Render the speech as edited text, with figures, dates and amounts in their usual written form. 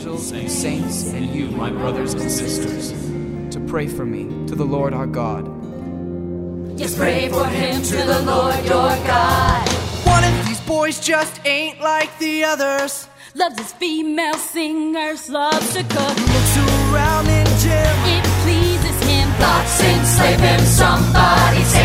angels and saints and you, my brothers and sisters, to pray for me to the Lord our God. Yes, pray for him to the Lord your God. One of these boys just ain't like the others. Loves his female singers, loves to cook. Looks around in gym. It pleases him. Thoughts enslave him, somebody save